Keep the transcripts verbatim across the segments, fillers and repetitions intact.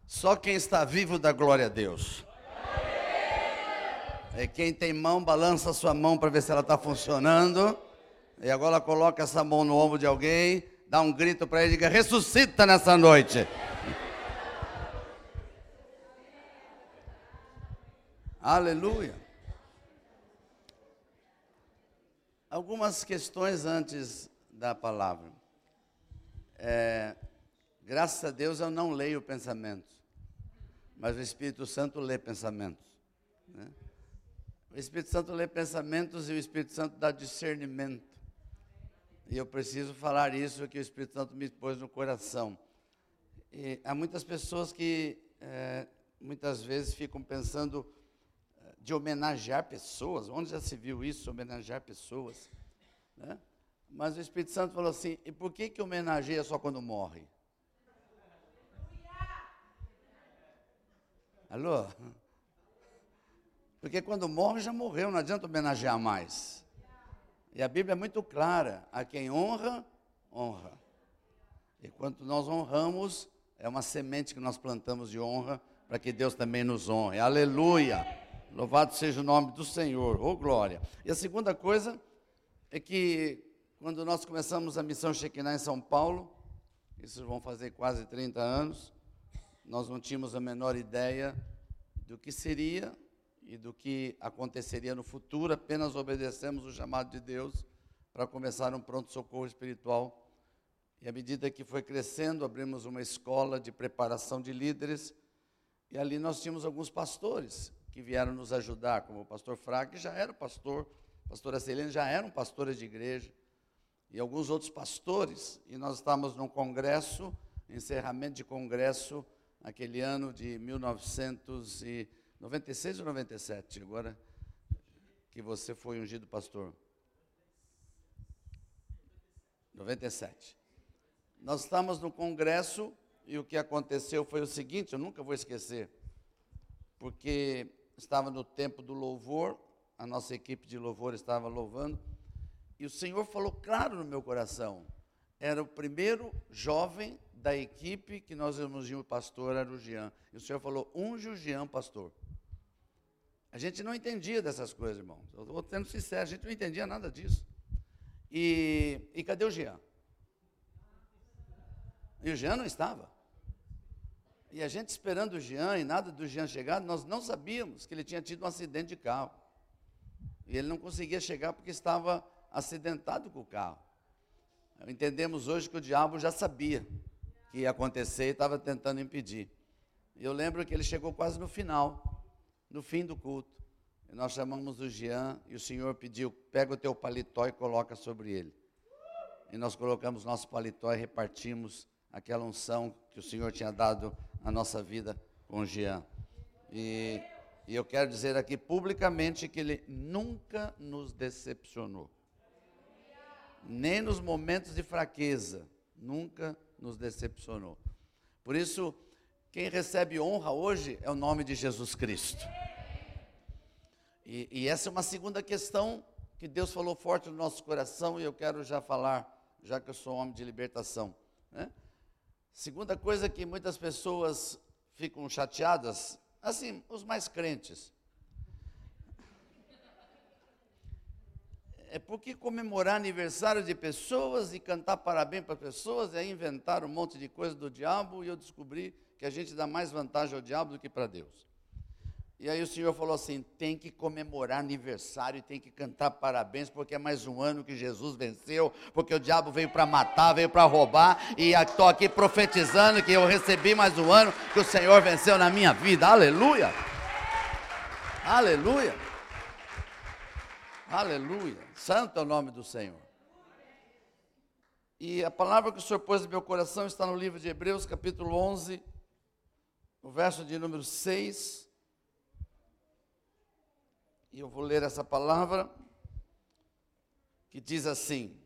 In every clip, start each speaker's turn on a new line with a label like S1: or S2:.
S1: Só quem está vivo dá glória a Deus. E quem tem mão, balança a sua mão para ver se ela está funcionando. E agora coloca essa mão no ombro de alguém, dá um grito para ele e diga: ressuscita nessa noite. Aleluia. Algumas questões antes da palavra. É, graças a Deus eu não leio pensamentos, mas o Espírito Santo lê pensamentos, né? O Espírito Santo lê pensamentos e o Espírito Santo dá discernimento. E eu preciso falar isso que o Espírito Santo me pôs no coração. E há muitas pessoas que é, muitas vezes ficam pensando de homenagear pessoas. Onde já se viu isso, homenagear pessoas, né? Mas o Espírito Santo falou assim: e por que que homenageia só quando morre? Alô? Porque quando morre já morreu, não adianta homenagear mais. E a Bíblia é muito clara: a quem honra, honra. E quando nós honramos, é uma semente que nós plantamos de honra, para que Deus também nos honre. Aleluia! Louvado seja o nome do Senhor, oh glória. E a segunda coisa é que quando nós começamos a missão Shekinah em São Paulo, isso vão fazer quase trinta anos, nós não tínhamos a menor ideia do que seria e do que aconteceria no futuro, apenas obedecemos o chamado de Deus para começar um pronto-socorro espiritual. E à medida que foi crescendo, abrimos uma escola de preparação de líderes, e ali nós tínhamos alguns pastores que vieram nos ajudar, como o pastor Fraga, que já era pastor, a pastora Celene já eram pastores de igreja, e alguns outros pastores, e nós estávamos num congresso, encerramento de congresso, naquele ano de mil novecentos e noventa e seis ou noventa e sete, agora que você foi ungido pastor? noventa e sete. Nós estávamos no congresso e o que aconteceu foi o seguinte, eu nunca vou esquecer, porque estava no tempo do louvor, a nossa equipe de louvor estava louvando, e o Senhor falou claro no meu coração, era o primeiro jovem da equipe que nós íamos ungir o pastor, era o Jean, e o Senhor falou: unge o Jean pastor. A gente não entendia dessas coisas, irmãos, eu estou sendo sincero, a gente não entendia nada disso. E, e cadê o Jean? E o Jean não estava. E a gente esperando o Jean, e nada do Jean chegar, nós não sabíamos que ele tinha tido um acidente de carro. E ele não conseguia chegar porque estava acidentado com o carro. Entendemos hoje que o diabo já sabia que ia acontecer e estava tentando impedir. E eu lembro que ele chegou quase no final, no fim do culto. E nós chamamos o Jean e o Senhor pediu: pega o teu paletó e coloca sobre ele. E nós colocamos nosso paletó e repartimos aquela unção que o Senhor tinha dado à nossa vida com o Jean. E, e eu quero dizer aqui publicamente que ele nunca nos decepcionou. Nem nos momentos de fraqueza, nunca nos decepcionou. Por isso, quem recebe honra hoje é o nome de Jesus Cristo. E, e essa é uma segunda questão que Deus falou forte no nosso coração, e eu quero já falar, já que eu sou homem de libertação, né? Segunda coisa que muitas pessoas ficam chateadas, assim, os mais crentes, é porque comemorar aniversário de pessoas e cantar parabéns para pessoas é inventar um monte de coisa do diabo, e eu descobri que a gente dá mais vantagem ao diabo do que para Deus. E aí o Senhor falou assim: tem que comemorar aniversário, tem que cantar parabéns, porque é mais um ano que Jesus venceu, porque o diabo veio para matar, veio para roubar, e estou aqui profetizando que eu recebi mais um ano que o Senhor venceu na minha vida. Aleluia! Aleluia! Aleluia! Santo é o nome do Senhor. E a palavra que o Senhor pôs no meu coração está no livro de Hebreus, capítulo onze, o verso de número seis. E eu vou ler essa palavra, que diz assim: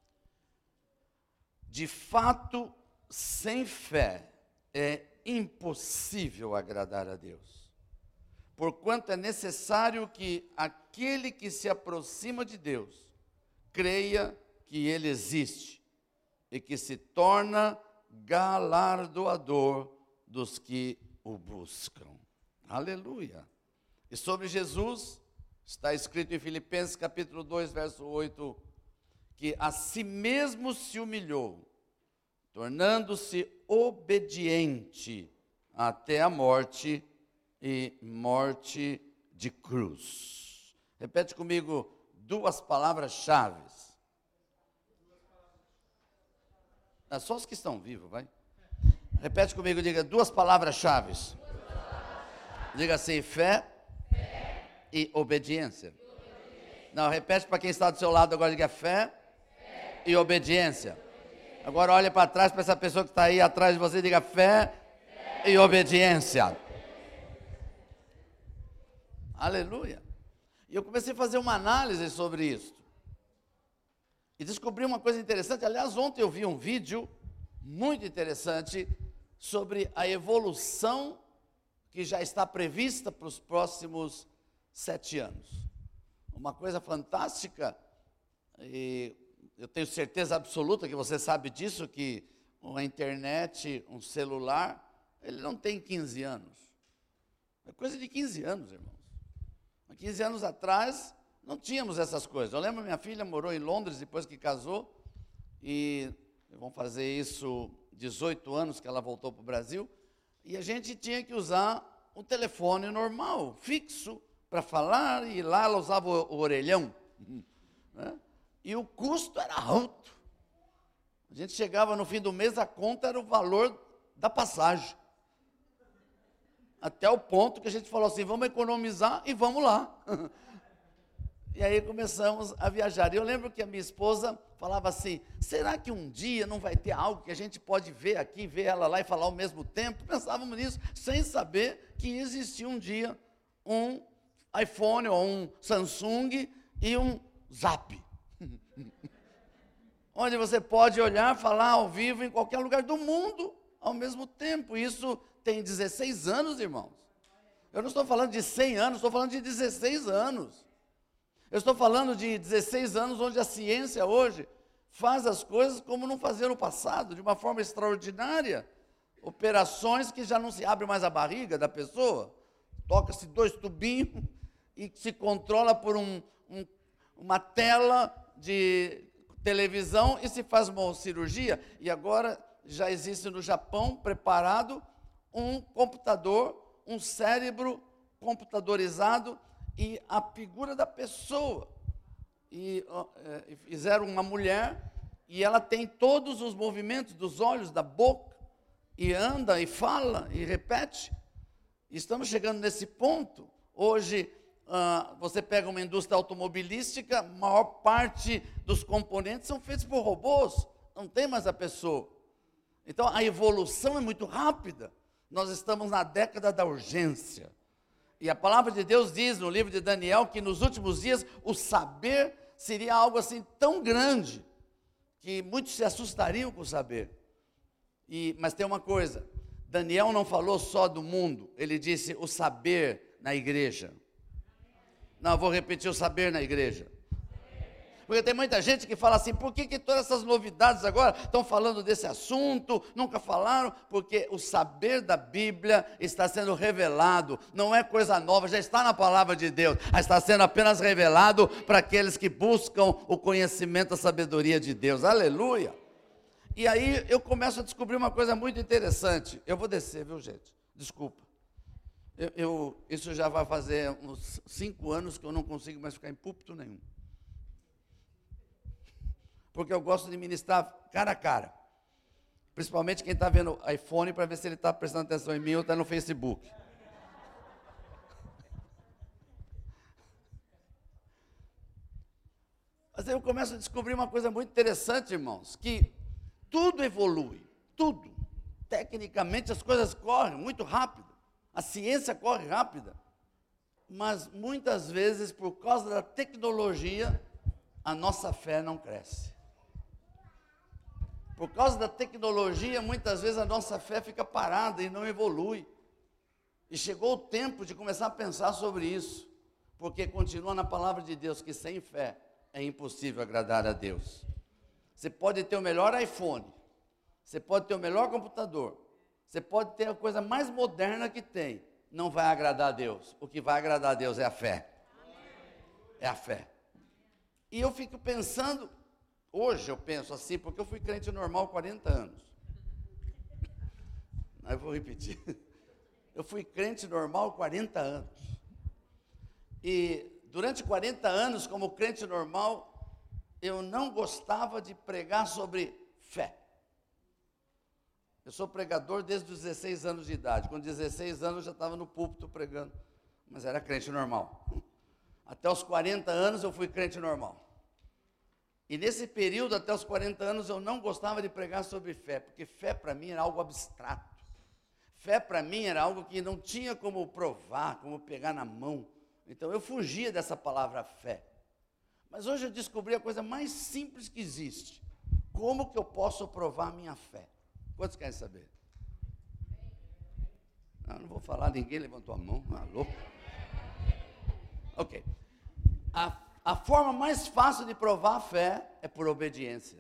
S1: de fato, sem fé é impossível agradar a Deus, porquanto é necessário que aquele que se aproxima de Deus creia que Ele existe e que se torna galardoador dos que o buscam. Aleluia. E sobre Jesus, está escrito em Filipenses capítulo dois, verso oito, que a si mesmo se humilhou, tornando-se obediente até a morte e morte de cruz. Repete comigo duas palavras-chave. É só os que estão vivos, vai. Repete comigo, diga duas palavras-chave. Diga assim, fé, fé. E obediência. E obediência. Não, repete para quem está do seu lado agora, diga fé, fé. E obediência. obediência. Agora olha para trás, para essa pessoa que está aí atrás de você, diga fé, fé. E obediência. Aleluia. E eu comecei a fazer uma análise sobre isso. E descobri uma coisa interessante. Aliás, ontem eu vi um vídeo muito interessante sobre a evolução que já está prevista para os próximos sete anos. Uma coisa fantástica, e eu tenho certeza absoluta que você sabe disso, que uma internet, um celular, ele não tem quinze anos. É coisa de quinze anos, irmãos. Há quinze anos atrás, não tínhamos essas coisas. Eu lembro, minha filha morou em Londres depois que casou, e vão fazer isso dezoito anos que ela voltou para o Brasil, e a gente tinha que usar um telefone normal, fixo, para falar, e lá ela usava o, o orelhão, né? E o custo era alto. A gente chegava no fim do mês, a conta era o valor da passagem. Até o ponto que a gente falou assim, vamos economizar e vamos lá. E aí começamos a viajar. E eu lembro que a minha esposa falava assim, será que um dia não vai ter algo que a gente pode ver aqui, ver ela lá e falar ao mesmo tempo? Pensávamos nisso, sem saber que existia um dia um iPhone ou um Samsung e um Zap. Onde você pode olhar, falar ao vivo em qualquer lugar do mundo ao mesmo tempo. Isso tem dezesseis anos, irmãos. Eu não estou falando de cem anos, estou falando de dezesseis anos. Eu estou falando de dezesseis anos onde a ciência hoje faz as coisas como não fazia no passado, de uma forma extraordinária. Operações que já não se abre mais a barriga da pessoa, toca-se dois tubinhos e se controla por um, um, uma tela de televisão e se faz uma cirurgia. E agora já existe no Japão preparado um computador, um cérebro computadorizado e a figura da pessoa. E é, fizeram uma mulher e ela tem todos os movimentos dos olhos, da boca, e anda e fala e repete. Estamos chegando nesse ponto. Hoje, ah, você pega uma indústria automobilística, a maior parte dos componentes são feitos por robôs, não tem mais a pessoa. Então, a evolução é muito rápida. Nós estamos na década da urgência. E a palavra de Deus diz no livro de Daniel que nos últimos dias o saber seria algo assim tão grande que muitos se assustariam com o saber. E, mas tem uma coisa, Daniel não falou só do mundo, ele disse o saber na igreja. Não, eu vou repetir, o saber na igreja. Porque tem muita gente que fala assim, por que, que todas essas novidades agora estão falando desse assunto, nunca falaram? Porque o saber da Bíblia está sendo revelado, não é coisa nova, já está na palavra de Deus, está sendo apenas revelado para aqueles que buscam o conhecimento, a sabedoria de Deus, aleluia. E aí eu começo a descobrir uma coisa muito interessante, eu vou descer, viu gente, desculpa. Eu, eu, isso já vai fazer uns cinco anos que eu não consigo mais ficar em púlpito nenhum. Porque eu gosto de ministrar cara a cara. Principalmente quem está vendo o iPhone, para ver se ele está prestando atenção em mim ou está no Facebook. Mas aí eu começo a descobrir uma coisa muito interessante, irmãos, que tudo evolui, tudo. Tecnicamente as coisas correm muito rápido, a ciência corre rápida, mas muitas vezes, por causa da tecnologia, a nossa fé não cresce. Por causa da tecnologia, muitas vezes a nossa fé fica parada e não evolui. E chegou o tempo de começar a pensar sobre isso, porque continua na palavra de Deus que sem fé é impossível agradar a Deus. Você pode ter o melhor iPhone, você pode ter o melhor computador, Você pode ter a coisa mais moderna que tem, não vai agradar a Deus. O que vai agradar a Deus é a fé. É a fé. E eu fico pensando, hoje eu penso assim, porque eu fui crente normal quarenta anos. Aí eu vou repetir. Eu fui crente normal quarenta anos. E durante quarenta anos, como crente normal, eu não gostava de pregar sobre fé. Eu sou pregador desde os dezesseis anos de idade. Com dezesseis anos eu já estava no púlpito pregando, mas era crente normal. Até os quarenta anos eu fui crente normal. E nesse período, até os quarenta anos, eu não gostava de pregar sobre fé, porque fé para mim era algo abstrato. Fé para mim era algo que não tinha como provar, como pegar na mão. Então eu fugia dessa palavra fé. Mas hoje eu descobri a coisa mais simples que existe. Como que eu posso provar a minha fé? Quantos querem saber? Não, não vou falar, ninguém levantou a mão. Ah, louco. Ok. A, a forma mais fácil de provar a fé é por obediência.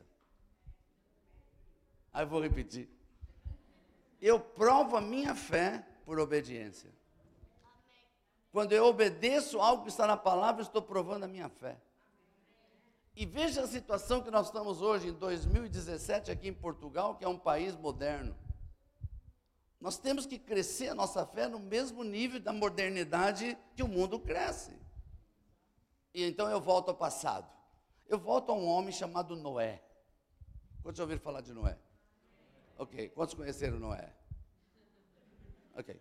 S1: Aí eu vou repetir. Eu provo a minha fé por obediência. Quando eu obedeço algo que está na palavra, eu estou provando a minha fé. E veja a situação que nós estamos hoje, em dois mil e dezessete, aqui em Portugal, que é um país moderno. Nós temos que crescer a nossa fé no mesmo nível da modernidade que o mundo cresce. E então eu volto ao passado. Eu volto a um homem chamado Noé. Quantos já ouviram falar de Noé? Ok. Quantos conheceram Noé? Ok.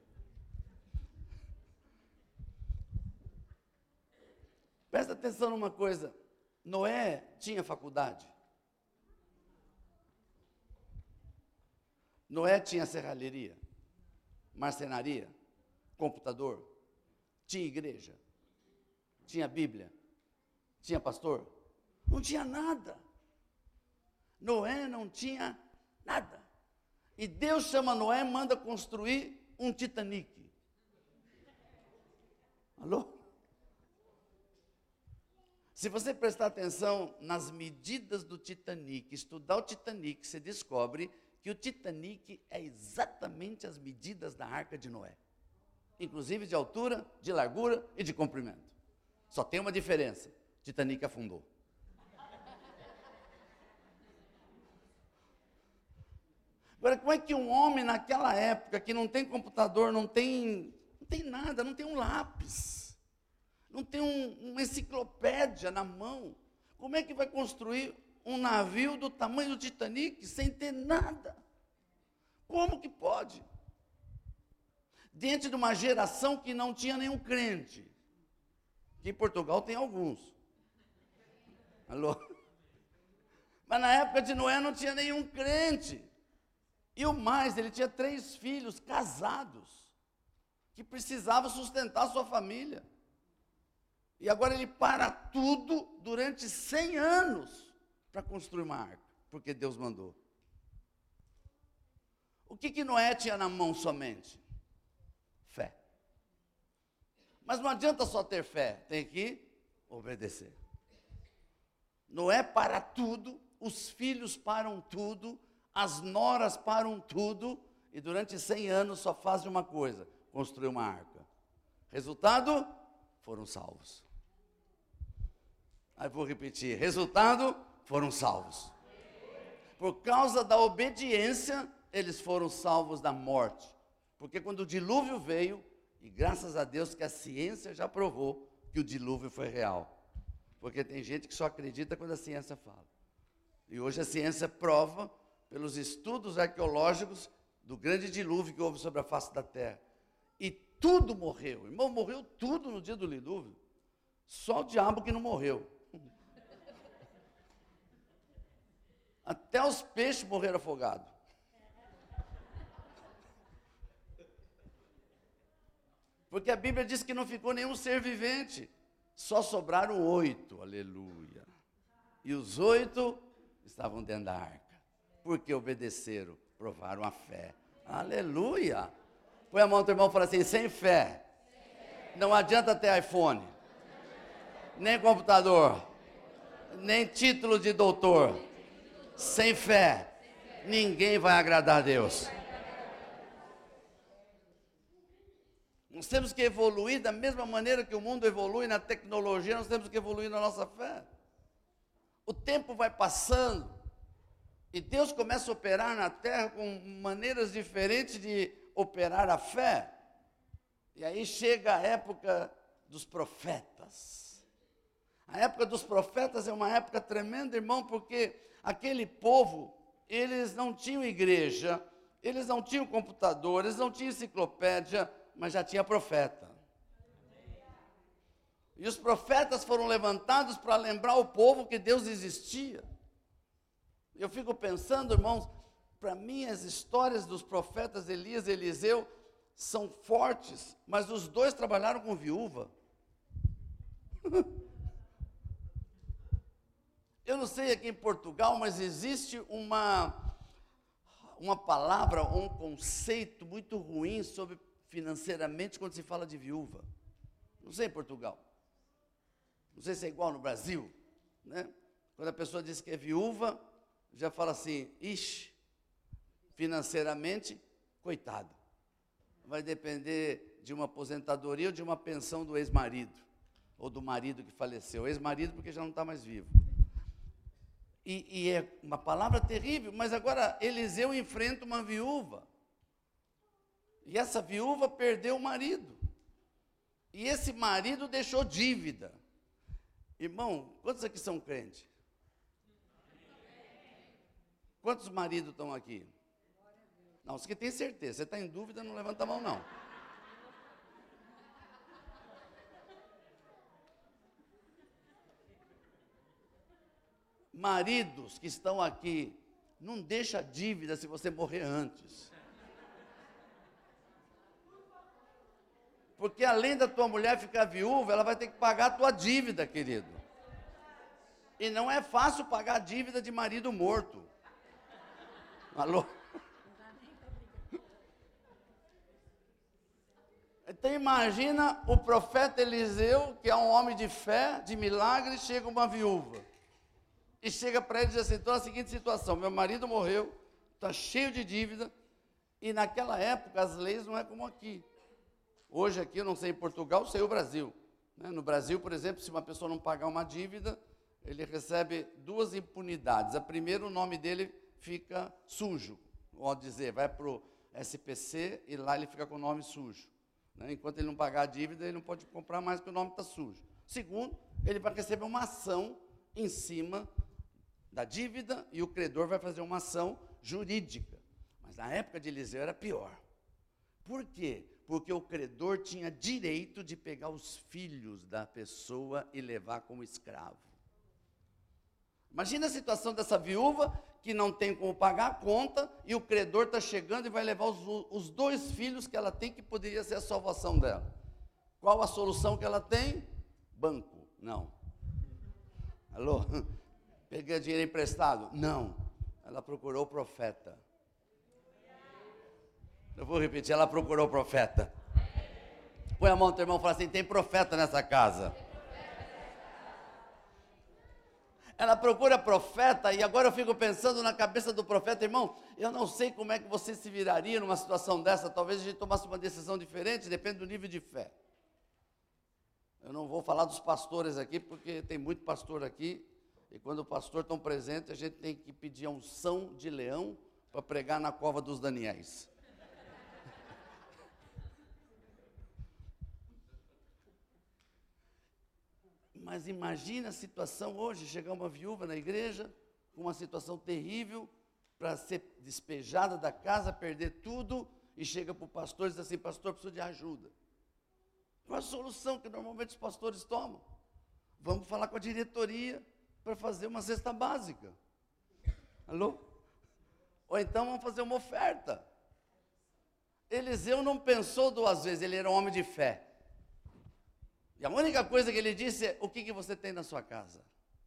S1: Presta atenção numa coisa. Noé tinha faculdade. Noé tinha serralheria, marcenaria, computador, tinha igreja, tinha Bíblia, tinha pastor. Não tinha nada. Noé não tinha nada. E Deus chama Noé e manda construir um Titanic. Alô? Se você prestar atenção nas medidas do Titanic, estudar o Titanic, você descobre que o Titanic é exatamente as medidas da Arca de Noé. Inclusive de altura, de largura e de comprimento. Só tem uma diferença: o Titanic afundou. Agora, como é que um homem naquela época, que não tem computador, não tem, não tem nada, não tem um lápis, não tem um, uma enciclopédia na mão, como é que vai construir um navio do tamanho do Titanic sem ter nada? Como que pode? Diante de uma geração que não tinha nenhum crente, que em Portugal tem alguns. Alô? Mas na época de Noé não tinha nenhum crente. E o mais, ele tinha três filhos casados, que precisavam sustentar a sua família. E agora ele para tudo durante cem anos para construir uma arca, porque Deus mandou. O que que Noé tinha na mão somente? Fé. Mas não adianta só ter fé, tem que obedecer. Noé para tudo, os filhos param tudo, as noras param tudo, e durante cem anos só fazem uma coisa: construir uma arca. Resultado? Foram salvos. Aí vou repetir: resultado? Foram salvos. Por causa da obediência, eles foram salvos da morte. Porque quando o dilúvio veio, e graças a Deus que a ciência já provou que o dilúvio foi real. Porque tem gente que só acredita quando a ciência fala. E hoje a ciência prova, pelos estudos arqueológicos, do grande dilúvio que houve sobre a face da terra. E tudo morreu. Irmão, morreu tudo no dia do dilúvio. Só o diabo que não morreu. Até os peixes morreram afogados. Porque a Bíblia diz que não ficou nenhum ser vivente. Só sobraram oito, aleluia. E os oito estavam dentro da arca. Porque obedeceram, provaram a fé. Aleluia. Põe a mão do teu irmão e fala assim: sem fé, não adianta ter iPhone, nem computador, nem título de doutor. Sem fé, ninguém vai agradar a Deus. Nós temos que evoluir da mesma maneira que o mundo evolui na tecnologia, nós temos que evoluir na nossa fé. O tempo vai passando e Deus começa a operar na terra com maneiras diferentes de operar a fé. E aí chega a época dos profetas. A época dos profetas é uma época tremenda, irmão, porque aquele povo, eles não tinham igreja, eles não tinham computador, eles não tinham enciclopédia, mas já tinha profeta. E os profetas foram levantados para lembrar o povo que Deus existia. Eu fico pensando, irmãos, para mim as histórias dos profetas Elias e Eliseu são fortes, mas os dois trabalharam com viúva. Eu não sei aqui em Portugal, mas existe uma, uma palavra, um conceito muito ruim sobre financeiramente quando se fala de viúva. Não sei em Portugal. Não sei se é igual no Brasil, né? Quando a pessoa diz que é viúva, já fala assim, ixi, financeiramente, coitado. Vai depender de uma aposentadoria ou de uma pensão do ex-marido, ou do marido que faleceu. Ex-marido porque já não está mais vivo. E, e é uma palavra terrível, mas agora Eliseu enfrenta uma viúva. E essa viúva perdeu o marido. E esse marido deixou dívida. Irmão, quantos aqui são crentes? Quantos maridos estão aqui? Não, você que tem certeza. Você está em dúvida, não levanta a mão, não. Maridos que estão aqui, não deixa dívida se você morrer antes. Porque além da tua mulher ficar viúva, ela vai ter que pagar a tua dívida, querido. E não é fácil pagar a dívida de marido morto. Alô? Então imagina o profeta Eliseu, que é um homem de fé, de milagre, chega uma viúva. E chega para ele e diz assim, estou na seguinte situação, meu marido morreu, está cheio de dívida, e naquela época as leis não é como aqui. Hoje aqui, eu não sei em Portugal, sei o Brasil. Né? No Brasil, por exemplo, se uma pessoa não pagar uma dívida, ele recebe duas impunidades. A primeira, o nome dele fica sujo, pode dizer, vai para o S P C e lá ele fica com o nome sujo. Né? Enquanto ele não pagar a dívida, ele não pode comprar mais porque o nome está sujo. Segundo, ele vai receber uma ação em cima da dívida e o credor vai fazer uma ação jurídica. Mas na época de Eliseu era pior. Por quê? Porque o credor tinha direito de pegar os filhos da pessoa e levar como escravo. Imagina a situação dessa viúva que não tem como pagar a conta e o credor está chegando e vai levar os, os dois filhos que ela tem, que poderia ser a salvação dela. Qual a solução que ela tem? Banco. Não. Alô? Peguei dinheiro emprestado? Não. Ela procurou o profeta. Eu vou repetir, ela procurou o profeta. Põe a mão no teu irmão e fala assim, tem profeta nessa casa. Ela procura profeta, e agora eu fico pensando na cabeça do profeta, irmão, eu não sei como é que você se viraria numa situação dessa, talvez a gente tomasse uma decisão diferente, depende do nível de fé. Eu não vou falar dos pastores aqui, porque tem muito pastor aqui, e quando o pastor está presente, a gente tem que pedir a unção de leão para pregar na cova dos Daniéis. Mas imagina a situação hoje, chegar uma viúva na igreja, com uma situação terrível, para ser despejada da casa, perder tudo, e chega para o pastor e diz assim, pastor, preciso de ajuda. Qual a solução que normalmente os pastores tomam? Vamos falar com a diretoria para fazer uma cesta básica. Alô? Ou então vamos fazer uma oferta. Eliseu não pensou duas vezes, ele era um homem de fé. E a única coisa que ele disse é, o que, que você tem na sua casa?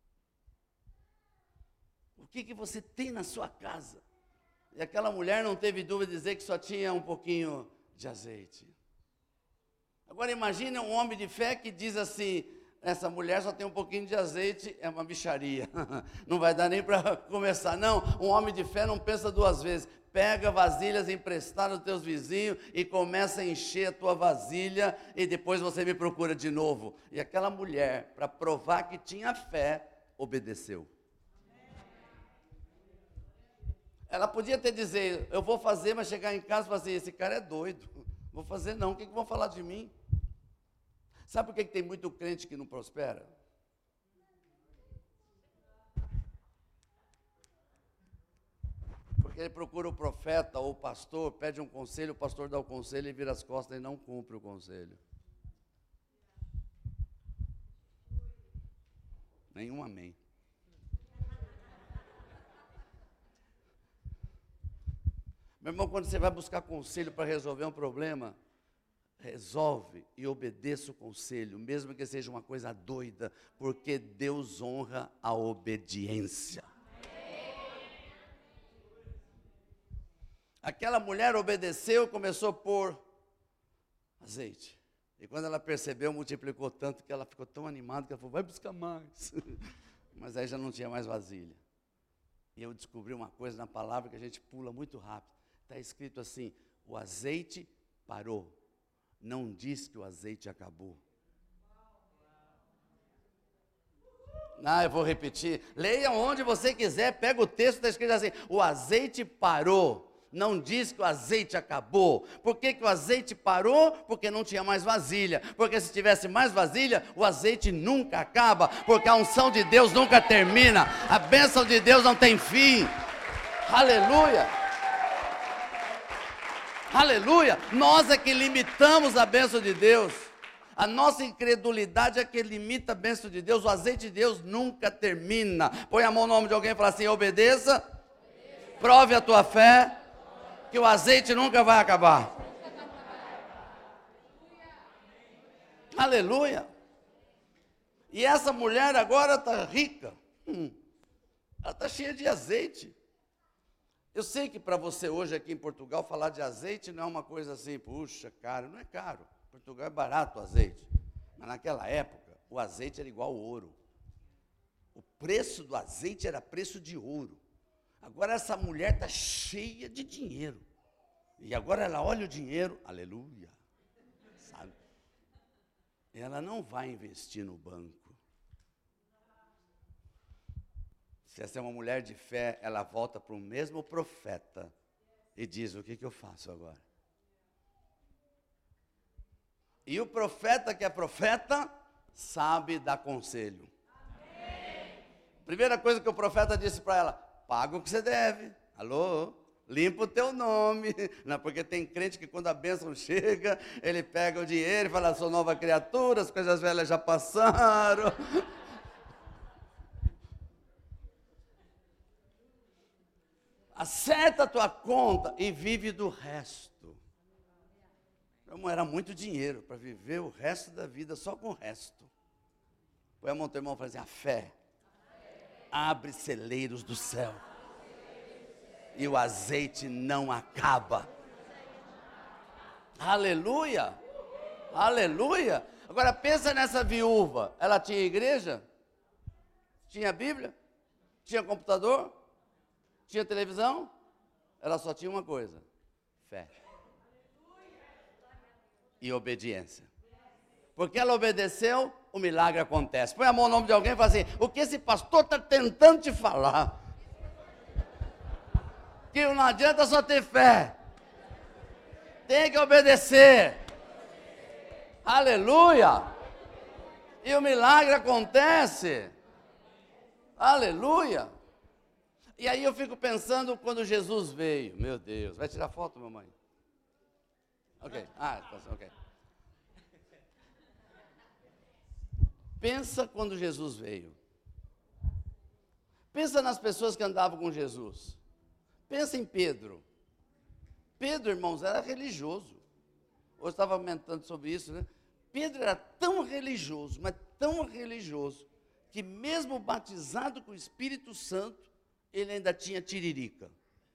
S1: O que, que você tem na sua casa? E aquela mulher não teve dúvida de dizer que só tinha um pouquinho de azeite. Agora imagine um homem de fé que diz assim, essa mulher só tem um pouquinho de azeite, é uma mixaria. Não vai dar nem para começar. Não, um homem de fé não pensa duas vezes. pega vasilhas emprestadas dos teus vizinhos e começa a encher a tua vasilha e depois você me procura de novo. E aquela mulher, para provar que tinha fé, obedeceu. Ela podia ter dizer, eu vou fazer, mas chegar em casa e falar assim, esse cara é doido. Vou fazer não, o que, que vão falar de mim? Sabe por que, que tem muito crente que não prospera? Porque ele procura o profeta ou o pastor, pede um conselho, o pastor dá o conselho e vira as costas e não cumpre o conselho. Nenhum amém. Meu irmão, quando você vai buscar conselho para resolver um problema, resolve e obedeça o conselho, mesmo que seja uma coisa doida, porque Deus honra a obediência. Aquela mulher obedeceu, começou a pôr azeite. E quando ela percebeu, multiplicou tanto que ela ficou tão animada que ela falou, vai buscar mais. Mas aí já não tinha mais vasilha. E eu descobri uma coisa na palavra que a gente pula muito rápido. Está escrito assim, o azeite parou. Não diz que o azeite acabou. Ah, eu vou repetir. Leia onde você quiser, pega o texto, está escrito assim, o azeite parou. Não diz que o azeite acabou. Por que, que o azeite parou? Porque não tinha mais vasilha. Porque se tivesse mais vasilha, o azeite nunca acaba. Porque a unção de Deus nunca termina. A bênção de Deus não tem fim. Aleluia. Aleluia. Nós é que limitamos a bênção de Deus. A nossa incredulidade é que limita a bênção de Deus. O azeite de Deus nunca termina. Põe a mão no ombro de alguém e fala assim, obedeça. Prove a tua fé. Que o azeite nunca vai acabar. Aleluia. E essa mulher agora está rica. Hum, ela está cheia de azeite. Eu sei que para você hoje aqui em Portugal, falar de azeite não é uma coisa assim, puxa, caro. Não é caro. Portugal é barato o azeite. Mas naquela época, o azeite era igual ao ouro. O preço do azeite era preço de ouro. Agora essa mulher está cheia de dinheiro. E agora ela olha o dinheiro, aleluia, sabe? Ela não vai investir no banco. Se essa é uma mulher de fé, ela volta para o mesmo profeta e diz, o que, que eu faço agora? E o profeta que é profeta, sabe dar conselho. Amém. Primeira coisa que o profeta disse para ela, paga o que você deve. Alô? Limpa o teu nome. Não, porque tem crente que quando a bênção chega, ele pega o dinheiro e fala, sou nova criatura, as coisas velhas já passaram. Acerta a tua conta e vive do resto. Como era muito dinheiro para viver o resto da vida só com o resto. Põe a mão no teu irmão e fala assim, a fé abre celeiros do céu. E o azeite não acaba. Aleluia. Aleluia. Agora pensa nessa viúva. Ela tinha igreja? Tinha Bíblia? Tinha computador? Tinha televisão? Ela só tinha uma coisa. Fé. E obediência. Porque ela obedeceu, o milagre acontece. Põe a mão no nome de alguém e fala assim, o que esse pastor está tentando te falar? Que não adianta só ter fé. Tem que obedecer. Aleluia. E o milagre acontece. Aleluia. E aí eu fico pensando quando Jesus veio. Meu Deus. Vai tirar foto, mamãe? Ok. Ah, ok. Pensa quando Jesus veio. Pensa nas pessoas que andavam com Jesus. Pensa em Pedro. Pedro, irmãos, era religioso. Hoje estava comentando sobre isso, né? Pedro era tão religioso, mas tão religioso, que mesmo batizado com o Espírito Santo, ele ainda tinha tiririca.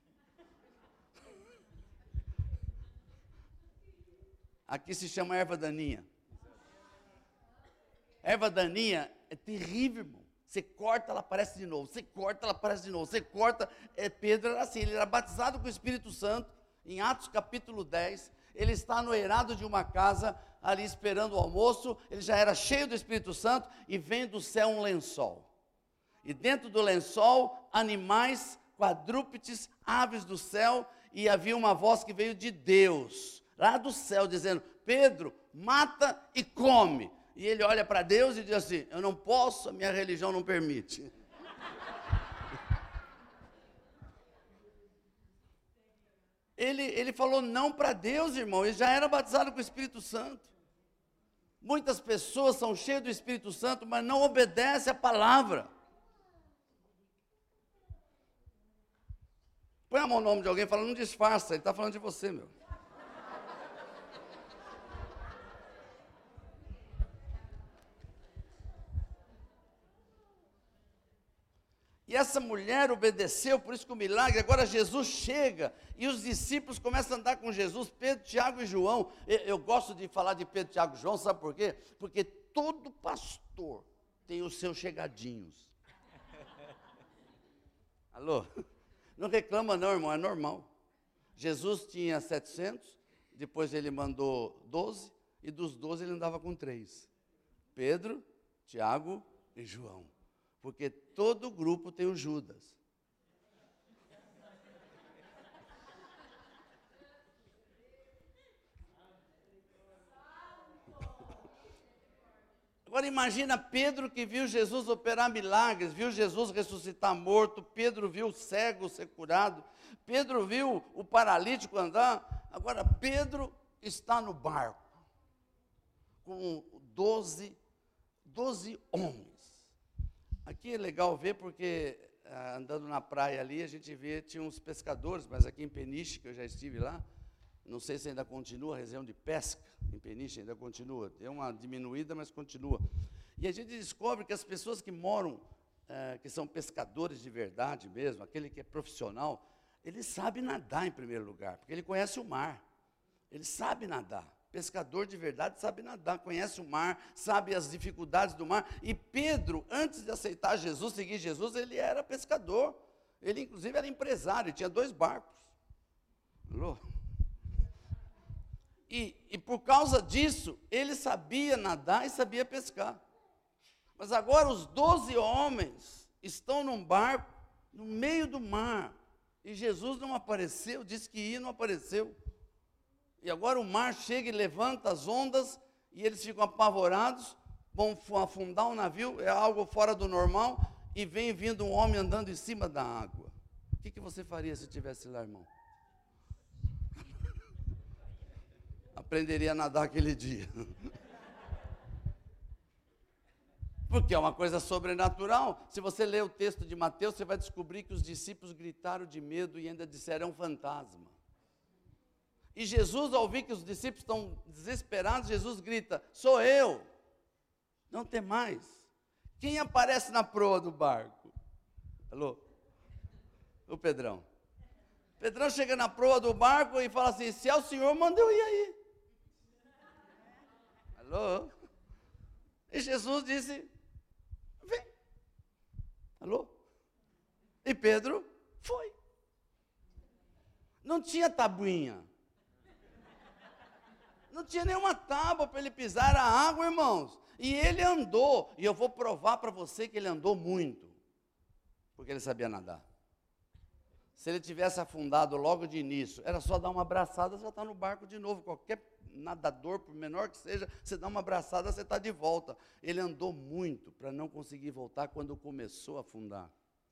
S1: Aqui se chama erva daninha. Erva daninha é terrível, irmão. Você corta, ela aparece de novo. Você corta, ela aparece de novo. Você corta. É, Pedro era assim, ele era batizado com o Espírito Santo. Em Atos capítulo dez, ele está no eirado de uma casa, ali esperando o almoço. Ele já era cheio do Espírito Santo e vem do céu um lençol. E dentro do lençol, animais, quadrúpedes, aves do céu. E havia uma voz que veio de Deus, lá do céu, dizendo: Pedro, mata e come. E ele olha para Deus e diz assim: eu não posso, a minha religião não permite. Ele, ele falou não para Deus, irmão. Ele já era batizado com o Espírito Santo. Muitas pessoas são cheias do Espírito Santo, mas não obedecem a palavra. Põe a mão no nome de alguém e fala: não disfarça, ele está falando de você, meu. E essa mulher obedeceu, por isso que o milagre, agora Jesus chega, e os discípulos começam a andar com Jesus, Pedro, Tiago e João. Eu, eu gosto de falar de Pedro, Tiago e João, sabe por quê? Porque todo pastor tem os seus chegadinhos. Alô? Não reclama não, irmão, é normal. Jesus tinha setecentos, depois ele mandou doze, e dos doze ele andava com três. Pedro, Tiago e João. Porque todo grupo tem o Judas. Agora imagina Pedro, que viu Jesus operar milagres, viu Jesus ressuscitar morto, Pedro viu o cego ser curado, Pedro viu o paralítico andar. Agora Pedro está no barco, com doze, doze homens. Aqui é legal ver porque, ah, andando na praia ali, a gente vê, tinha uns pescadores, mas aqui em Peniche, que eu já estive lá, não sei se ainda continua a região de pesca, em Peniche ainda continua, deu uma diminuída, mas continua. E a gente descobre que as pessoas que moram, ah, que são pescadores de verdade mesmo, aquele que é profissional, ele sabe nadar em primeiro lugar, porque ele conhece o mar, ele sabe nadar. Pescador de verdade sabe nadar, conhece o mar, sabe as dificuldades do mar. E Pedro, antes de aceitar Jesus, seguir Jesus, ele era pescador. Ele, inclusive, era empresário, tinha dois barcos. Alô? E, e por causa disso, ele sabia nadar e sabia pescar. Mas agora os doze homens estão num barco, no meio do mar. E Jesus não apareceu, disse que ia e não apareceu. E agora o mar chega e levanta as ondas, e eles ficam apavorados, vão afundar o navio, é algo fora do normal, e vem vindo um homem andando em cima da água. O que, que você faria se estivesse lá, irmão? Aprenderia a nadar aquele dia. Porque é uma coisa sobrenatural. Se você ler o texto de Mateus, você vai descobrir que os discípulos gritaram de medo e ainda disseram: é um fantasma. E Jesus, ao ver que os discípulos estão desesperados, Jesus grita: sou eu, não tem mais. Quem aparece na proa do barco? Alô? O Pedrão. Pedrão chega na proa do barco e fala assim: se é o Senhor, manda eu ir aí. Alô? E Jesus disse: vem. Alô? E Pedro foi. Não tinha tabuinha. Não tinha nenhuma tábua para ele pisar a água, irmãos. E ele andou. E eu vou provar para você que ele andou muito. Porque ele sabia nadar. Se ele tivesse afundado logo de início, era só dar uma abraçada, já está no barco de novo. Qualquer nadador, por menor que seja, você dá uma abraçada, você está de volta. Ele andou muito para não conseguir voltar quando começou a afundar.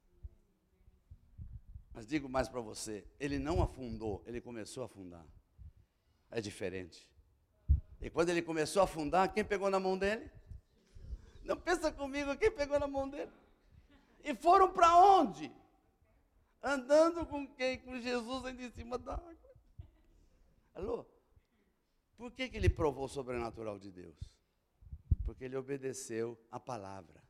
S1: Mas digo mais para você, ele não afundou, ele começou a afundar. É diferente. E quando ele começou a afundar, quem pegou na mão dele? Não pensa comigo, quem pegou na mão dele? E foram para onde? Andando com quem? Com Jesus ainda em cima da água. Alô? Por que que ele provou o sobrenatural de Deus? Porque ele obedeceu a palavra.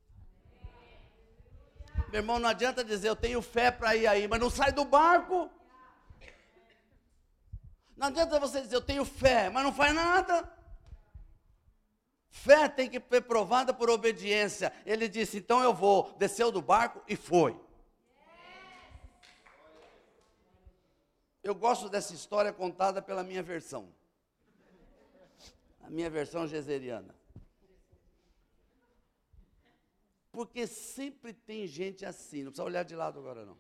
S1: Meu irmão, não adianta dizer: eu tenho fé para ir aí, mas não sai do barco. Não adianta você dizer: eu tenho fé, mas não faz nada. fé tem que ser provada por obediência. Ele disse, então eu vou. Desceu do barco e foi. Eu gosto dessa história contada pela minha versão. A minha versão geseriana. Porque sempre tem gente assim, não precisa olhar de lado agora não.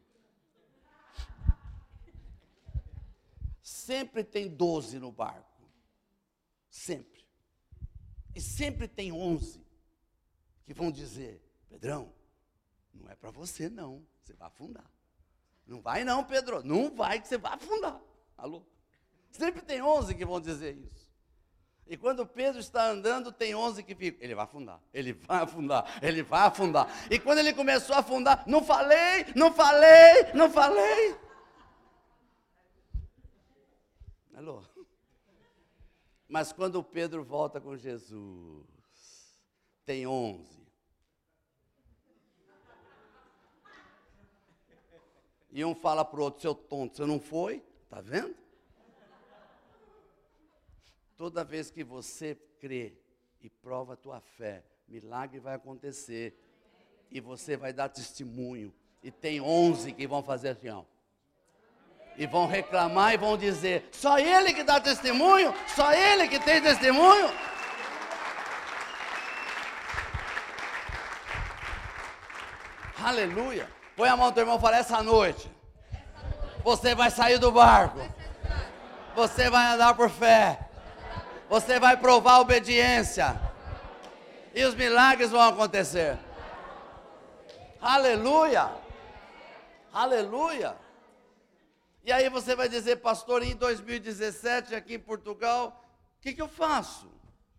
S1: Sempre tem doze no barco. Sempre. E sempre tem onze que vão dizer, Pedrão, não é para você não, você vai afundar. Não vai não, Pedro, não vai que você vai afundar. Alô? Sempre tem onze que vão dizer isso. E quando Pedro está andando, tem onze que ficam, ele vai afundar, ele vai afundar, ele vai afundar. E quando ele começou a afundar, não falei, não falei, não falei. Alô? Mas quando Pedro volta com Jesus, tem onze. E um fala para o outro, seu tonto, você não foi? Está vendo? Toda vez que você crê e prova a tua fé, milagre vai acontecer. E você vai dar testemunho. E tem onze que vão fazer assim, ó. E vão reclamar e vão dizer, só ele que dá testemunho? Só ele que tem testemunho? Aleluia. Põe a mão no teu irmão e fala, essa noite, você vai sair do barco. Você vai andar por fé. Você vai provar a obediência. E os milagres vão acontecer. Aleluia. Aleluia. E aí você vai dizer, pastor, em dois mil e dezessete, aqui em Portugal, o que, que eu faço?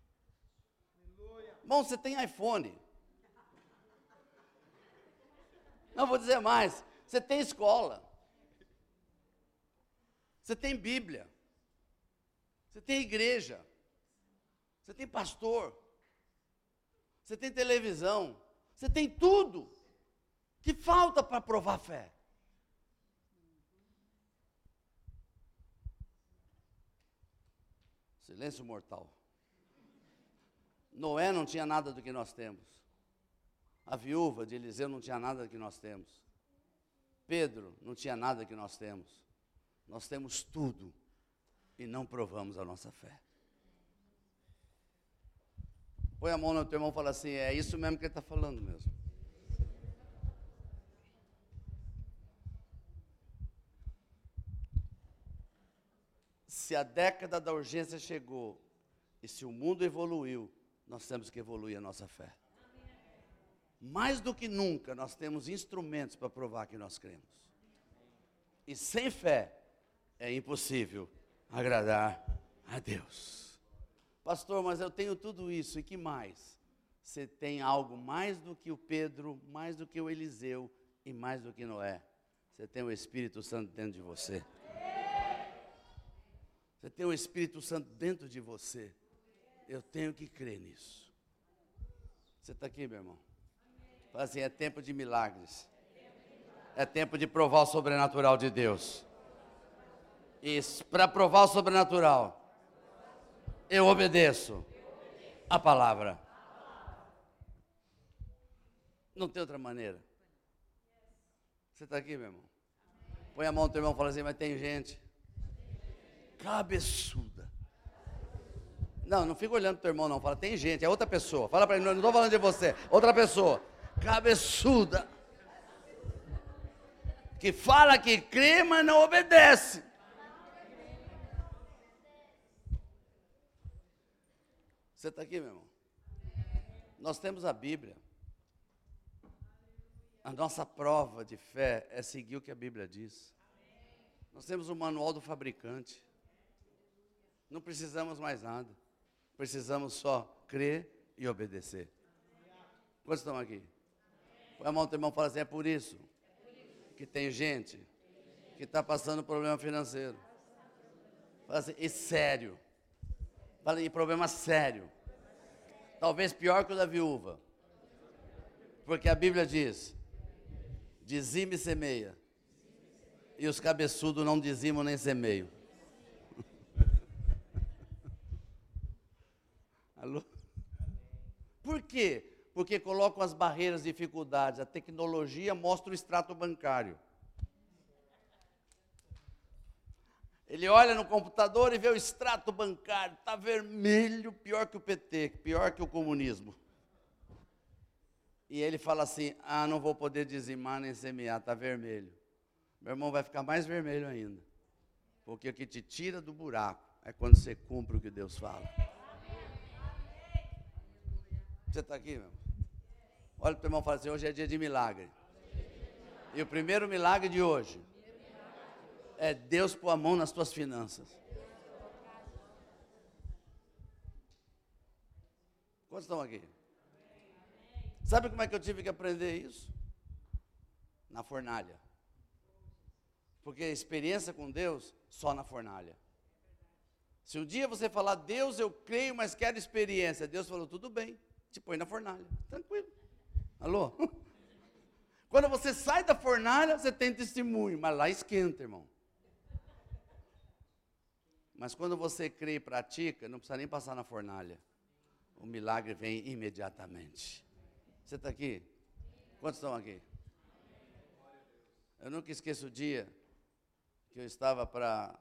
S1: Bom, você tem iPhone. Não, vou dizer mais. Você tem escola. Você tem Bíblia. Você tem igreja. Você tem pastor. Você tem televisão. Você tem tudo. Que falta para provar a fé? Silêncio mortal. Noé não tinha nada do que nós temos. A viúva de Eliseu não tinha nada do que nós temos. Pedro não tinha nada que nós temos. Nós temos tudo e não provamos a nossa fé. Põe a mão no teu irmão e fala assim, é isso mesmo que ele está falando mesmo. Se a década da urgência chegou e se o mundo evoluiu, nós temos que evoluir a nossa fé. Mais do que nunca, nós temos instrumentos para provar que nós cremos. E sem fé, é impossível agradar a Deus. Pastor, mas eu tenho tudo isso, e que mais? Você tem algo mais do que o Pedro, mais do que o Eliseu, e mais do que Noé. Você tem o Espírito Santo dentro de você. Você tem o Espírito Santo dentro de você. Eu tenho que crer nisso. Você está aqui, meu irmão? Fala assim, é tempo de milagres. É tempo de provar o sobrenatural de Deus. E para provar o sobrenatural, eu obedeço a palavra. Não tem outra maneira. Você está aqui, meu irmão? Põe a mão no teu irmão e fala assim, mas tem gente cabeçuda. Não, não fica olhando para o teu irmão não, fala, tem gente, é outra pessoa. Fala para ele, não estou falando de você, outra pessoa. Cabeçuda. Que fala que crê, mas não obedece. Você está aqui, meu irmão? Nós temos a Bíblia. A nossa prova de fé é seguir o que a Bíblia diz. Nós temos o manual do fabricante. Não precisamos mais nada. Precisamos só crer e obedecer. Quantos estão aqui? Põe a mão do teu irmão e fala assim, é por isso que tem gente que está passando problema financeiro. Fala assim, e sério. Fala em problema sério. Talvez pior que o da viúva. Porque a Bíblia diz, dizime e semeia. E os cabeçudos não dizimam nem semeiam. Alô? Por quê? Porque colocam as barreiras, dificuldades. A tecnologia mostra o extrato bancário. Ele olha no computador e vê o extrato bancário, está vermelho, pior que o P T, pior que o comunismo. E ele fala assim, ah, não vou poder dizimar nem semear, está vermelho. Meu irmão, vai ficar mais vermelho ainda. Porque o que te tira do buraco é quando você cumpre o que Deus fala. Você está aqui, meu irmão? Olha para o teu irmão e fala assim, hoje é dia de milagre. E o primeiro milagre de hoje é Deus pôr a mão nas tuas finanças. Quantos estão aqui? Sabe como é que eu tive que aprender isso? Na fornalha. Porque a experiência com Deus, só na fornalha. Se um dia você falar, Deus, eu creio, mas quero experiência. Deus falou, tudo bem, te põe na fornalha. Tranquilo. Alô? Quando você sai da fornalha, você tem testemunho, mas lá esquenta, irmão. Mas quando você crê e pratica, não precisa nem passar na fornalha. O milagre vem imediatamente. Você está aqui? Quantos estão aqui? Eu nunca esqueço o dia que eu estava para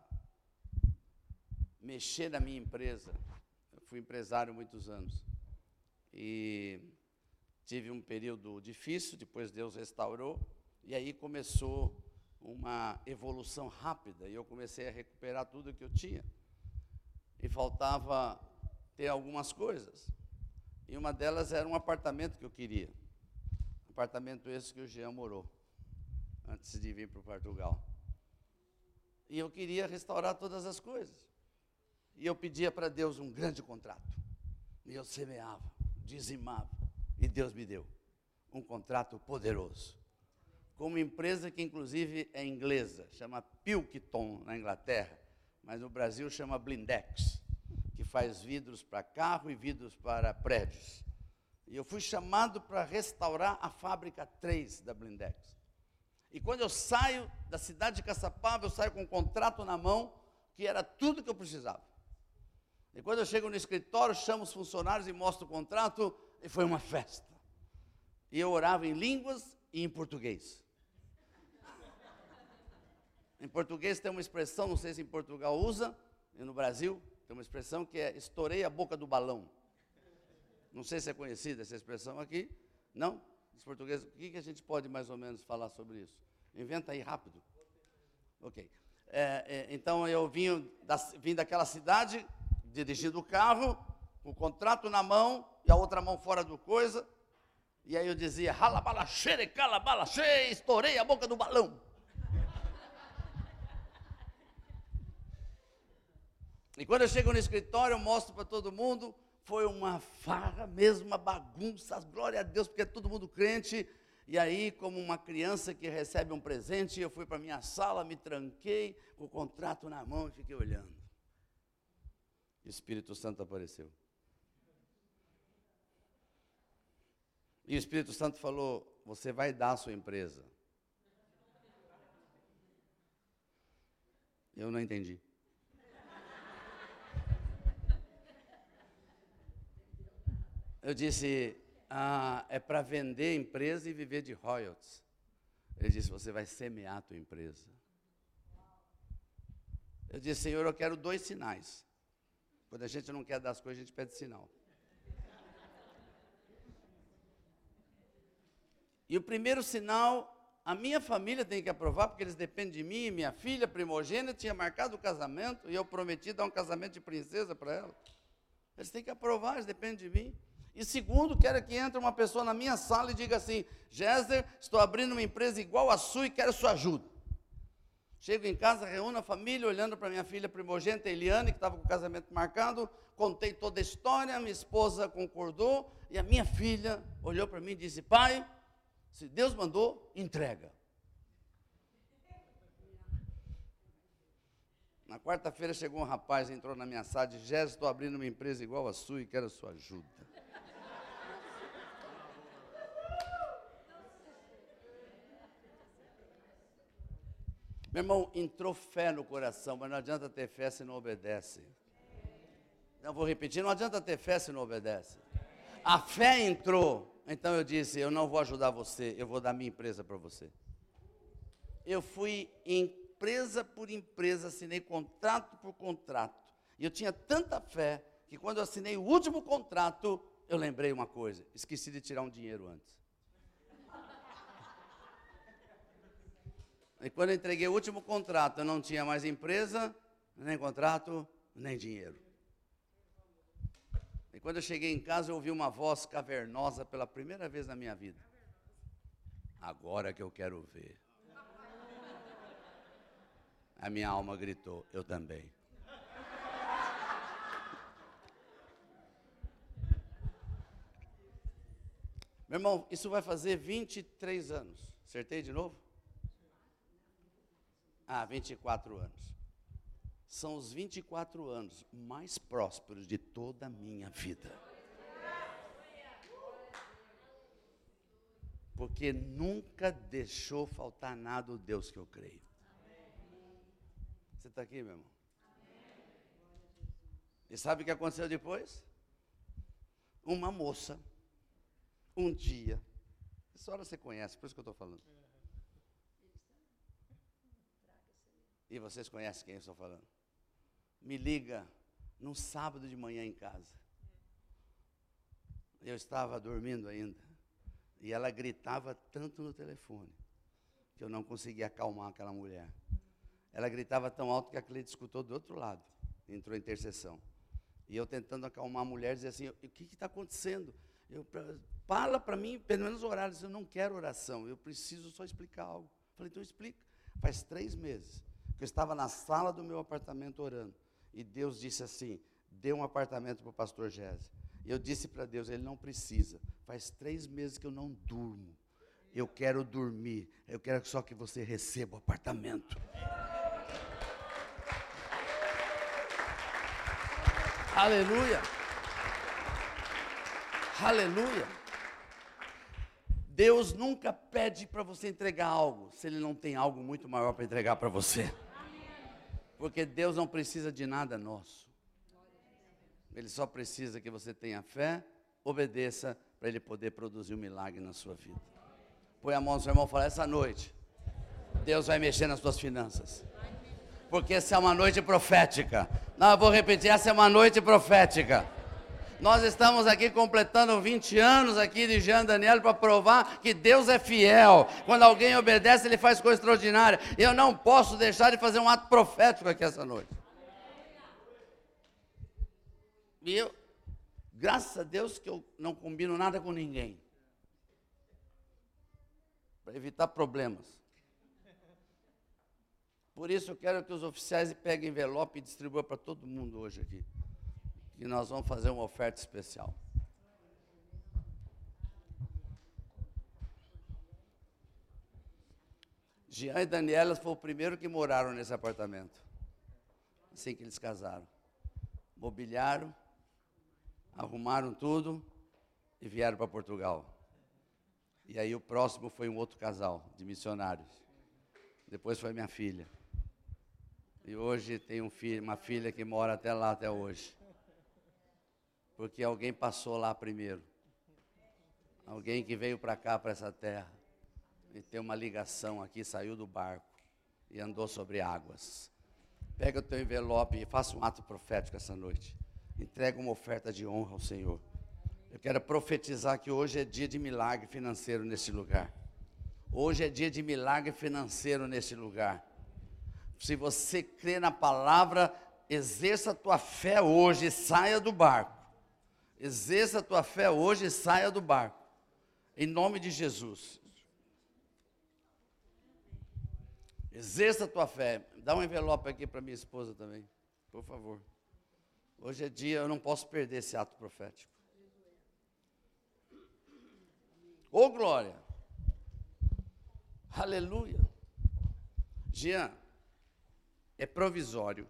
S1: mexer na minha empresa. Eu fui empresário há muitos anos. E tive um período difícil, depois Deus restaurou. E aí começou uma evolução rápida, e eu comecei a recuperar tudo que eu tinha, e faltava ter algumas coisas, e uma delas era um apartamento que eu queria, apartamento esse que o Jean morou, antes de vir para Portugal, e eu queria restaurar todas as coisas, e eu pedia para Deus um grande contrato, e eu semeava, dizimava, e Deus me deu um contrato poderoso, com uma empresa que inclusive é inglesa, chama Pilkington na Inglaterra, mas no Brasil chama Blindex, que faz vidros para carro e vidros para prédios. E eu fui chamado para restaurar a fábrica três da Blindex. E quando eu saio da cidade de Caçapava, eu saio com um contrato na mão, que era tudo que eu precisava. E quando eu chego no escritório, chamo os funcionários e mostro o contrato, e foi uma festa. E eu orava em línguas e em português. Em português tem uma expressão, não sei se em Portugal usa, e no Brasil, tem uma expressão que é estourei a boca do balão. Não sei se é conhecida essa expressão aqui. Não? Os portugueses, o que, que a gente pode mais ou menos falar sobre isso? Inventa aí rápido. Ok. É, é, então eu vim, da, vim daquela cidade, dirigindo o carro, com o contrato na mão e a outra mão fora do coisa. E aí eu dizia, ralabalachere, calabalache, estourei a boca do balão. E quando eu chego no escritório, eu mostro para todo mundo, foi uma farra mesmo, uma bagunça, glória a Deus, porque é todo mundo crente. E aí, como uma criança que recebe um presente, eu fui para a minha sala, me tranquei, com o contrato na mão e fiquei olhando. E o Espírito Santo apareceu. E o Espírito Santo falou, você vai dar a sua empresa. Eu não entendi. Eu disse, ah, é para vender a empresa e viver de royalties. Ele disse, você vai semear a tua empresa. Eu disse, Senhor, eu quero dois sinais. Quando a gente não quer dar as coisas, a gente pede sinal. E o primeiro sinal, a minha família tem que aprovar, porque eles dependem de mim, minha filha primogênita tinha marcado o casamento, e eu prometi dar um casamento de princesa para ela. Eles têm que aprovar, eles dependem de mim. E segundo, quero que entre uma pessoa na minha sala e diga assim, Géser, estou abrindo uma empresa igual a sua e quero sua ajuda. Chego em casa, reúno a família, olhando para minha filha primogênita, Eliane, que estava com o casamento marcado, contei toda a história, minha esposa concordou, e a minha filha olhou para mim e disse, pai, se Deus mandou, entrega. Na quarta-feira chegou um rapaz, entrou na minha sala e disse, Géser, estou abrindo uma empresa igual a sua e quero sua ajuda. Meu irmão, entrou fé no coração, mas não adianta ter fé se não obedece. Não, vou repetir, não adianta ter fé se não obedece. A fé entrou. Então eu disse, eu não vou ajudar você, eu vou dar minha empresa para você. Eu fui empresa por empresa, assinei contrato por contrato. E eu tinha tanta fé, que quando eu assinei o último contrato, eu lembrei uma coisa, esqueci de tirar um dinheiro antes. E quando eu entreguei o último contrato, eu não tinha mais empresa, nem contrato, nem dinheiro. E quando eu cheguei em casa, eu ouvi uma voz cavernosa pela primeira vez na minha vida. Agora que eu quero ver. A minha alma gritou, eu também. Meu irmão, isso vai fazer vinte e três anos. Acertei de novo? Ah, vinte e quatro anos. São os vinte e quatro anos mais prósperos de toda a minha vida. Porque nunca deixou faltar nada o Deus que eu creio. Você está aqui, meu irmão? E sabe o que aconteceu depois? Uma moça, um dia, essa hora você conhece, por isso que eu estou falando. E vocês conhecem quem eu estou falando? Me liga num sábado de manhã em casa. Eu estava dormindo ainda. E ela gritava tanto no telefone, que eu não conseguia acalmar aquela mulher. Ela gritava tão alto que a Cleide escutou do outro lado. Entrou em intercessão. E eu tentando acalmar a mulher, dizia assim, o que está acontecendo? Eu, fala para mim, pelo menos horários, eu não quero oração, eu preciso só explicar algo. Falei, então explica. Faz três meses que eu estava na sala do meu apartamento orando. E Deus disse assim, dê um apartamento para o pastor Gésio. E eu disse para Deus, ele não precisa. Faz três meses que eu não durmo. Eu quero dormir. Eu quero só que você receba o apartamento. Aleluia. Aleluia. Deus nunca pede para você entregar algo, se Ele não tem algo muito maior para entregar para você. Porque Deus não precisa de nada nosso. Ele só precisa que você tenha fé, obedeça, para Ele poder produzir um milagre na sua vida. Põe a mão no seu irmão e fala, essa noite, Deus vai mexer nas suas finanças. Porque essa é uma noite profética. Não, eu vou repetir, essa é uma noite profética. Nós estamos aqui completando vinte anos aqui de Jean Daniel para provar que Deus é fiel. Quando alguém obedece, Ele faz coisa extraordinária. Eu não posso deixar de fazer um ato profético aqui essa noite. E eu, graças a Deus que eu não combino nada com ninguém. Para evitar problemas. Por isso eu quero que os oficiais peguem envelope e distribuam para todo mundo hoje aqui. E nós vamos fazer uma oferta especial. Jean e Daniela foram o primeiro que moraram nesse apartamento. Assim que eles casaram. Mobiliaram, arrumaram tudo e vieram para Portugal. E aí o próximo foi um outro casal de missionários. Depois foi minha filha. E hoje tem um filho, uma filha que mora até lá, até hoje. Porque alguém passou lá primeiro. Alguém que veio para cá, para essa terra. E tem uma ligação aqui, saiu do barco e andou sobre águas. Pega o teu envelope e faça um ato profético essa noite. Entrega uma oferta de honra ao Senhor. Eu quero profetizar que hoje é dia de milagre financeiro nesse lugar. Hoje é dia de milagre financeiro nesse lugar. Se você crê na palavra, exerça a tua fé hoje e saia do barco. Exerça a tua fé hoje e saia do barco. Em nome de Jesus. Exerça a tua fé. Dá um envelope aqui para minha esposa também, por favor. Hoje é dia, eu não posso perder esse ato profético. Ô oh, glória. Aleluia. Jean, é provisório.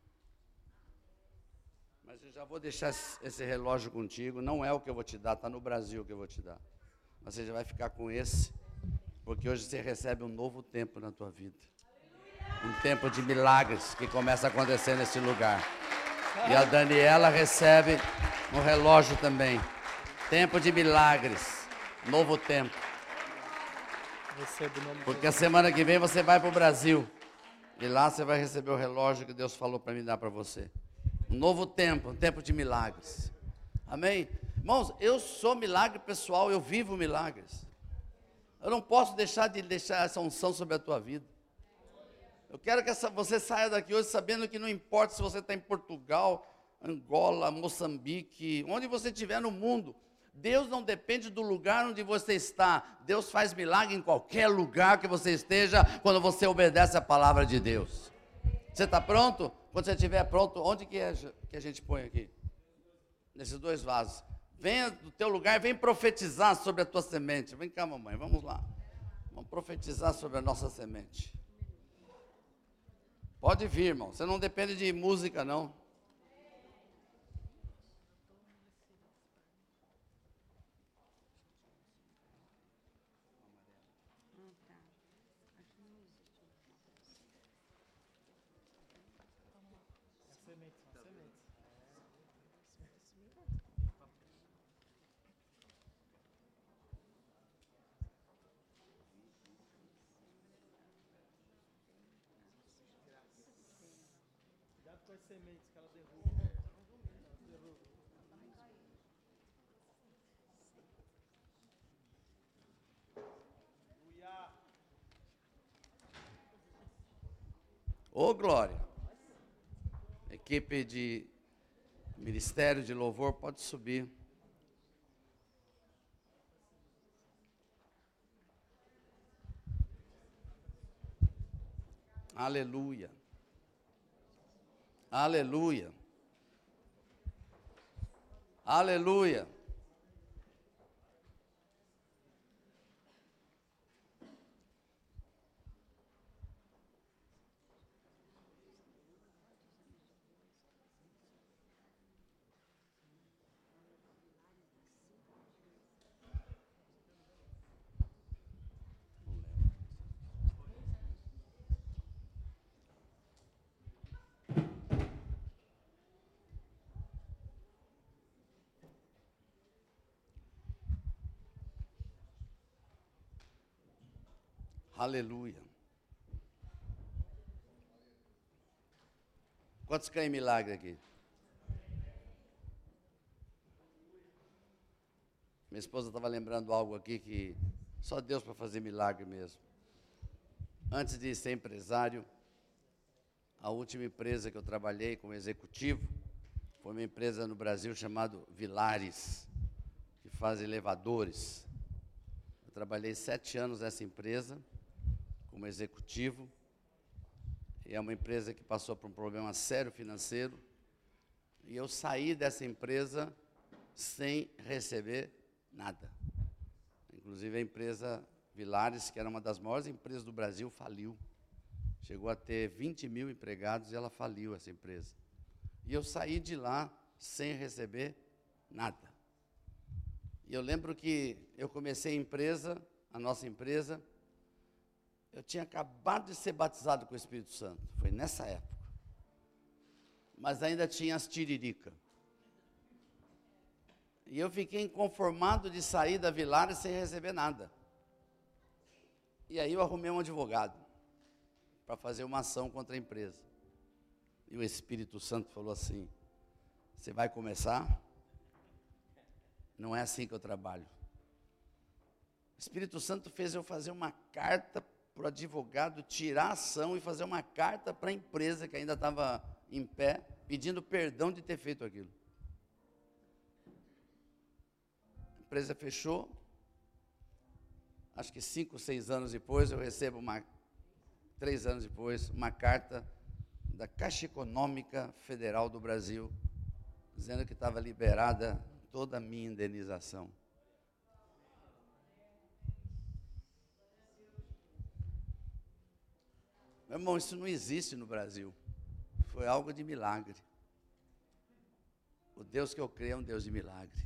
S1: Mas eu já vou deixar esse relógio contigo. Não é o que eu vou te dar, está no Brasil que eu vou te dar. Mas você já vai ficar com esse, porque hoje você recebe um novo tempo na tua vida. Um tempo de milagres que começa a acontecer nesse lugar. E a Daniela recebe um relógio também. Tempo de milagres. Novo tempo.
S2: Recebo o nome de
S1: Porque a
S2: Jesus.
S1: semana que vem você vai para o Brasil. E lá você vai receber o relógio que Deus falou para mim dar para você. Um novo tempo, um tempo de milagres. Amém? Irmãos, eu sou milagre pessoal, eu vivo milagres. Eu não posso deixar de deixar essa unção sobre a tua vida. Eu quero que essa, você saia daqui hoje sabendo que não importa se você está em Portugal, Angola, Moçambique, onde você estiver no mundo. Deus não depende do lugar onde você está. Deus faz milagre em qualquer lugar que você esteja, quando você obedece a palavra de Deus. Você está pronto? Quando você estiver pronto, onde que, é, que a gente põe aqui? Nesses dois vasos. Venha do teu lugar, vem profetizar sobre a tua semente. Vem cá, mamãe, vamos lá. Vamos profetizar sobre a nossa semente. Pode vir, irmão. Você não depende de música, não.
S2: Cuidado com as sementes que ela derruba.
S1: Ô, glória. Equipe de Ministério de Louvor, pode subir. Aleluia. Aleluia. Aleluia. Aleluia. Quantos querem milagre aqui? Minha esposa estava lembrando algo aqui que só Deus para fazer milagre mesmo. Antes de ser empresário, a última empresa que eu trabalhei como executivo foi uma empresa no Brasil chamada Vilares, que faz elevadores. Eu trabalhei sete anos nessa empresa como executivo, e é uma empresa que passou por um problema sério financeiro, e eu saí dessa empresa sem receber nada. Inclusive a empresa Vilares, que era uma das maiores empresas do Brasil, faliu. Chegou a ter vinte mil empregados e ela faliu, essa empresa. E eu saí de lá sem receber nada. E eu lembro que eu comecei a empresa, a nossa empresa, eu tinha acabado de ser batizado com o Espírito Santo, foi nessa época. Mas ainda tinha as tiririca. E eu fiquei inconformado de sair da Vilares sem receber nada. E aí eu arrumei um advogado para fazer uma ação contra a empresa. E o Espírito Santo falou assim: você vai começar? Não é assim que eu trabalho. O Espírito Santo fez eu fazer uma carta para o advogado tirar a ação e fazer uma carta para a empresa que ainda estava em pé, pedindo perdão de ter feito aquilo. A empresa fechou. Acho que cinco, seis anos depois, eu recebo uma, três anos depois, uma carta da Caixa Econômica Federal do Brasil, dizendo que estava liberada toda a minha indenização. Meu irmão, isso não existe no Brasil. Foi algo de milagre. O Deus que eu creio é um Deus de milagre.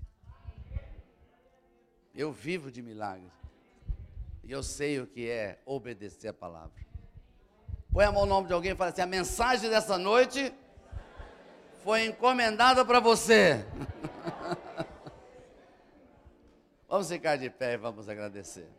S1: Eu vivo de milagre. E eu sei o que é obedecer a palavra. Põe a mão no nome de alguém e fala assim: a mensagem dessa noite foi encomendada para você. Vamos ficar de pé e vamos agradecer.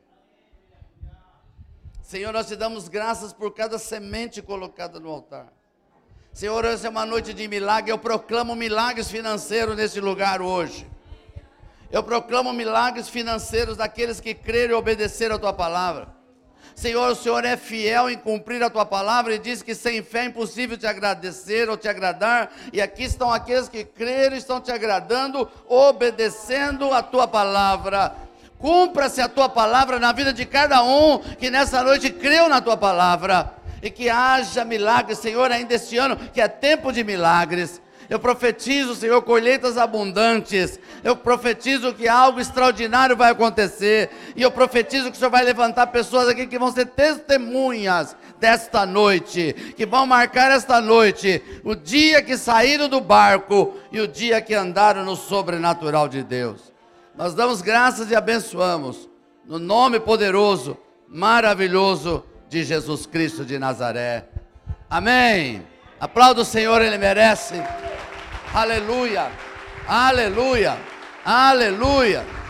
S1: Senhor, nós te damos graças por cada semente colocada no altar. Senhor, essa é uma noite de milagre. Eu proclamo milagres financeiros nesse lugar hoje. Eu proclamo milagres financeiros daqueles que creram e obedeceram a tua palavra. Senhor, o Senhor é fiel em cumprir a tua palavra e diz que sem fé é impossível te agradecer ou te agradar. E aqui estão aqueles que creram e estão te agradando, obedecendo a tua palavra. Cumpra-se a tua palavra na vida de cada um que nessa noite creu na tua palavra. E que haja milagres, Senhor, ainda este ano, que é tempo de milagres. Eu profetizo, Senhor, colheitas abundantes. Eu profetizo que algo extraordinário vai acontecer. E eu profetizo que o Senhor vai levantar pessoas aqui que vão ser testemunhas desta noite. Que vão marcar esta noite, o dia que saíram do barco e o dia que andaram no sobrenatural de Deus. Nós damos graças e abençoamos, no nome poderoso, maravilhoso de Jesus Cristo de Nazaré. Amém. Aplauda o Senhor, Ele merece. Aleluia, aleluia, aleluia.